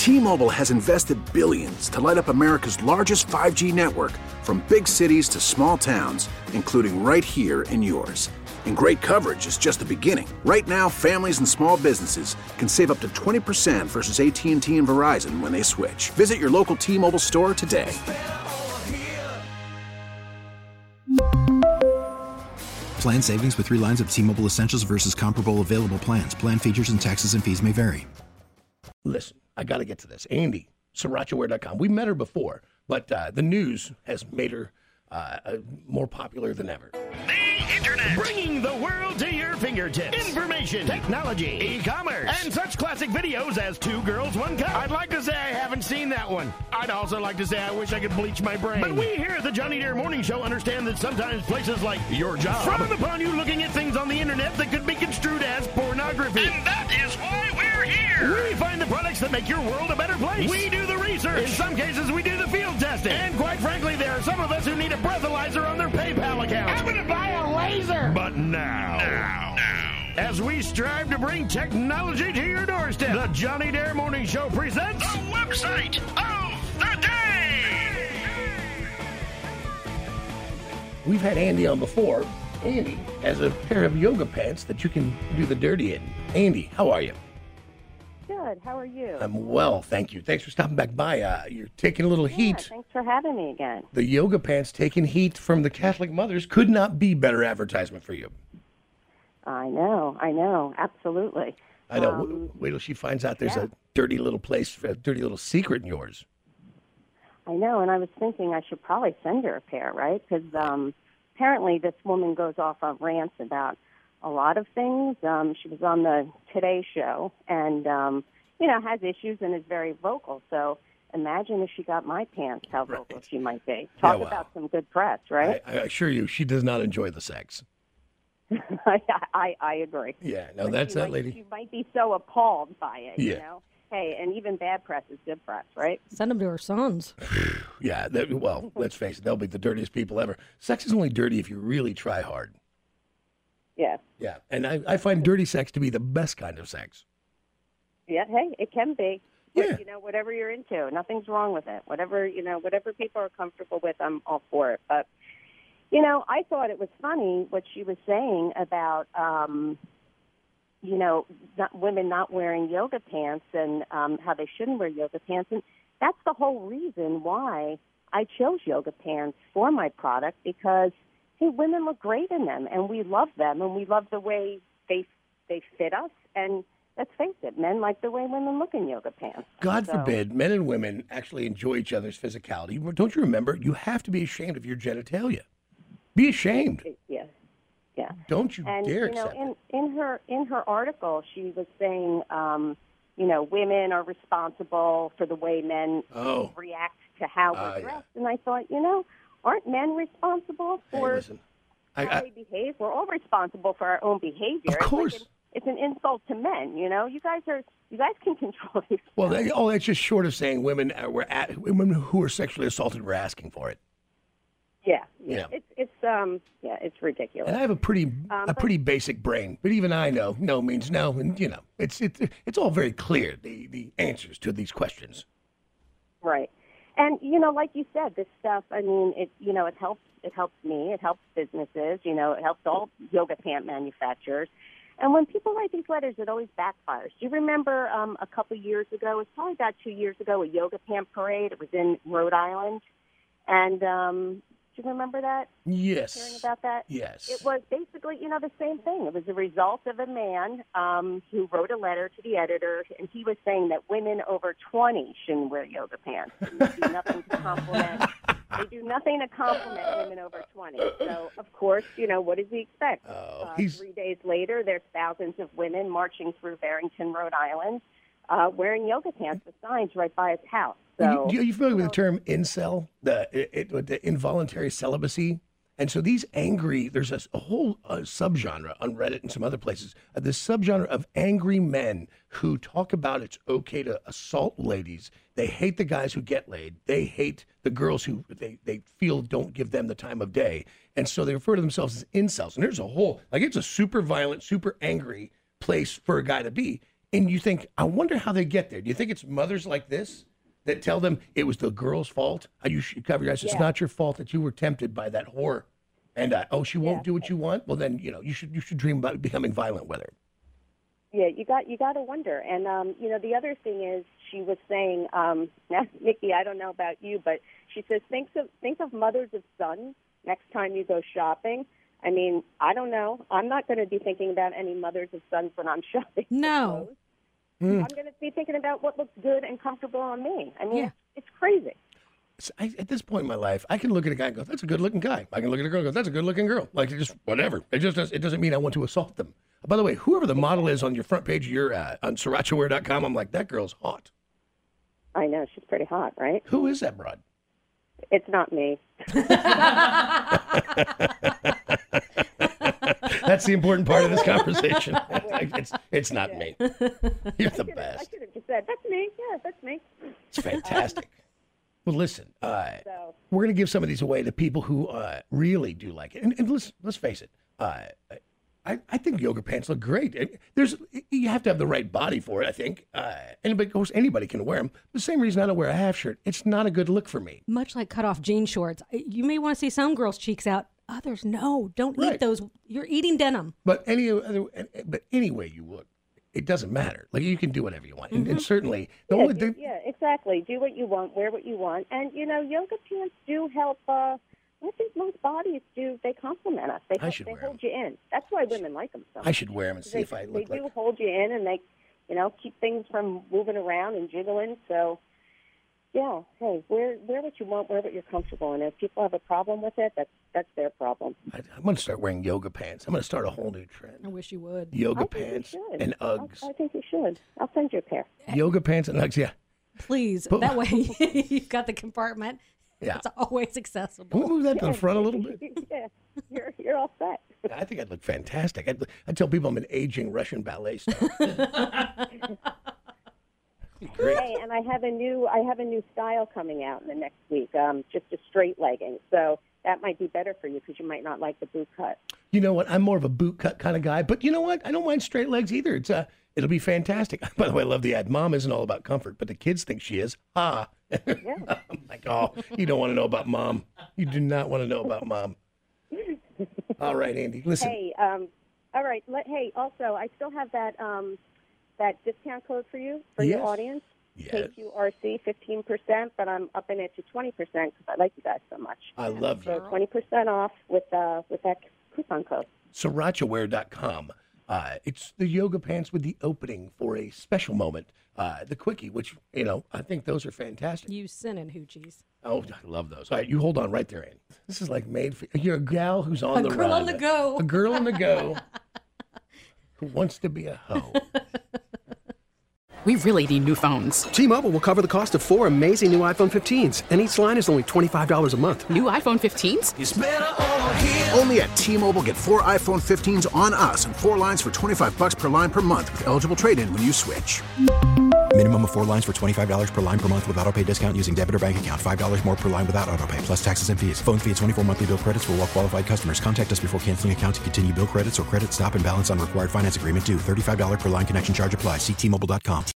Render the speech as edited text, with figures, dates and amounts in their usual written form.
T-Mobile has invested billions to light up America's largest 5G network, from big cities to small towns, including right here in yours. And great coverage is just the beginning. Right now, families and small businesses can save up to 20% versus AT&T and Verizon when they switch. Visit your local T-Mobile store today. Plan savings with 3 lines of T-Mobile Essentials versus comparable available plans. Plan features and taxes and fees may vary. Listen, I got to get to this. Andy, SrirachaWare.com. We met her before, but the news has made her more popular than ever. The Internet. Bringing the world to your fingertips. Information, technology, e-commerce, and such classic videos as Two Girls, One Cup. I'd like to say I haven't seen that one. I'd also like to say I wish I could bleach my brain. But we here at the Johnny Dare Morning Show understand that sometimes places like your job frown upon you looking at things on the Internet that could be construed as pornography. And that is why we're here. We find the products that make your world a better place. We do the research. In some cases, we do the field testing. And quite frankly, there are some of us who need a breathalyzer on their PayPal account. I'm going to buy a laser. But now, as we strive to bring technology to your doorstep, the Johnny Dare Morning Show presents the website of the day. We've had Andy on before. Andy has a pair of yoga pants that you can do the dirty in. Andy, how are you? Good. How are you? I'm well, thank you. Thanks for stopping back by. You're taking a little heat. Thanks for having me again. The yoga pants taking heat from the Catholic mothers could not be better advertisement for you. I know, absolutely. I know. Wait till she finds out there's a dirty little place, a dirty little secret in yours. I know, and I was thinking I should probably send her a pair, right? Because apparently this woman goes off on rants about a lot of things. She was on the Today Show and, has issues and is very vocal. So imagine if she got my pants, how vocal she might be. Talk about some good press, right? I assure you, she does not enjoy the sex. I agree. Yeah, no, that's that lady. She might be so appalled by it, Yeah. you know? Hey, and even bad press is good press, right? Send them to her sons. Yeah, let's face it, they'll be the dirtiest people ever. Sex is only dirty if you really try hard. Yeah. Yeah, and I find dirty sex to be the best kind of sex. Yeah, hey, it can be. Yeah. Whatever you're into, nothing's wrong with it. Whatever people are comfortable with, I'm all for it. But, I thought it was funny what she was saying about, women not wearing yoga pants and how they shouldn't wear yoga pants. And that's the whole reason why I chose yoga pants for my product, because, hey, women look great in them, and we love them, and we love the way they fit us. And let's face it, men like the way women look in yoga pants. God forbid men and women actually enjoy each other's physicality. Don't you remember, you have to be ashamed of your genitalia. Be ashamed. Yeah. Don't you dare accept it. In her article, she was saying, women are responsible for the way men react to how we're dressed. Yeah. And I thought, aren't men responsible for how they behave? We're all responsible for our own behavior. Of course. It's an insult to men. You guys can control yourself. Well, that's just short of saying women who are sexually assaulted were asking for it. Yeah. It's ridiculous. And I have a pretty basic brain, but even I know no means no, and it's all very clear, the answers to these questions. Right. And like you said, this stuff, I mean, it helps me, it helps businesses, it helps all yoga pant manufacturers. And when people write these letters, it always backfires. Do you remember a couple years ago, it was probably about 2 years ago, a yoga pant parade? It was in Rhode Island. And do you remember that? Yes. Hearing about that? Yes. It was basically, the same thing. It was a result of a man who wrote a letter to the editor, and he was saying that women over 20 shouldn't wear yoga pants. They do nothing to compliment. Women over 20. So, of course, what does he expect? 3 days later, there's thousands of women marching through Barrington, Rhode Island, wearing yoga pants with signs right by his house. So, are you familiar with the term incel, the involuntary celibacy? And so there's a whole subgenre on Reddit and some other places, this subgenre of angry men who talk about it's okay to assault ladies. They hate the guys who get laid. They hate the girls who they feel don't give them the time of day. And so they refer to themselves as incels. And there's a whole, it's a super violent, super angry place for a guy to be. And you think, I wonder how they get there. Do you think it's mothers like this that tell them it was the girl's fault? You should cover your eyes. It's not your fault that you were tempted by that whore. And, she won't do what you want? Well, then, you should dream about becoming violent with her. Yeah, you got to wonder. And, the other thing is she was saying, Nikki, I don't know about you, but she says, think of mothers of sons next time you go shopping. I mean, I don't know. I'm not going to be thinking about any mothers of sons when I'm shopping. No. I'm going to be thinking about what looks good and comfortable on me. I mean, it's crazy. At this point in my life, I can look at a guy and go, that's a good-looking guy. I can look at a girl and go, that's a good-looking girl. Like, just whatever. It doesn't mean I want to assault them. By the way, whoever the model is on your front page of your on SrirachaWear.com, I'm like, that girl's hot. I know. She's pretty hot, right? Who is that broad? It's not me. That's the important part of this conversation. It's not me. You're the best. I should have just said, that's me. Yeah, that's me. It's fantastic. Well, listen, we're going to give some of these away to people who really do like it. And let's face it, I think yoga pants look great. You have to have the right body for it, I think. Anybody can wear them. The same reason I don't wear a half shirt. It's not a good look for me. Much like cut-off jean shorts. You may want to see some girls' cheeks out. Others, no. Don't eat those. You're eating denim. But any way you look, it doesn't matter. Like, you can do whatever you want. And certainly, exactly. Do what you want, wear what you want. And, yoga pants do help. I think most bodies do. They complement us. They hold you in. That's why women like them so much. I should wear them and see if I look like. They do hold you in, and they, keep things from moving around and jiggling. So, yeah, hey, wear what you want, wear what you're comfortable in. If people have a problem with it, that's their problem. I'm going to start wearing yoga pants. I'm going to start a whole new trend. I wish you would. Yoga pants and Uggs. I think you should. I'll send you a pair. Yoga pants and Uggs, yeah. Please. That way you've got the compartment. Yeah. It's always accessible. Can we move that to the front a little bit? Yeah, you're all set. I think I'd look fantastic. I tell people I'm an aging Russian ballet star. Great. Hey, and I have a new style coming out in the next week. Just a straight legging. So that might be better for you because you might not like the boot cut. You know what? I'm more of a boot cut kind of guy, but you know what? I don't mind straight legs either. It'll be fantastic. By the way, I love the ad. Mom isn't all about comfort, but the kids think she is. Yeah. I'm like, you don't want to know about Mom. You do not want to know about Mom. All right, Andy, listen. Hey, all right. Hey, also, I still have that discount code for you, for your audience. Yes. KQRC, 15%, but I'm upping it to 20% because I like you guys so much. I love you. So 20% off with that coupon code. SrirachaWear.com. It's the yoga pants with the opening for a special moment. The quickie, which, I think those are fantastic. You sinning hoochies. Oh, I love those. All right, you hold on right there, Andy. This is like made for you're a gal who's on the run. A girl on the go. A girl on the go who wants to be a hoe. We really need new phones. T-Mobile will cover the cost of 4 amazing new iPhone 15s, and each line is only $25 a month. New iPhone 15s? It's better over here. Only at T-Mobile, get 4 iPhone 15s on us and 4 lines for $25 per line per month with eligible trade-in when you switch. Minimum of 4 lines for $25 per line per month with autopay discount using debit or bank account. $5 more per line without autopay, plus taxes and fees. Phone fee at 24 monthly bill credits for well-qualified customers. Contact us before canceling account to continue bill credits or credit stop and balance on required finance agreement due. $35 per line connection charge applies. See T-Mobile.com.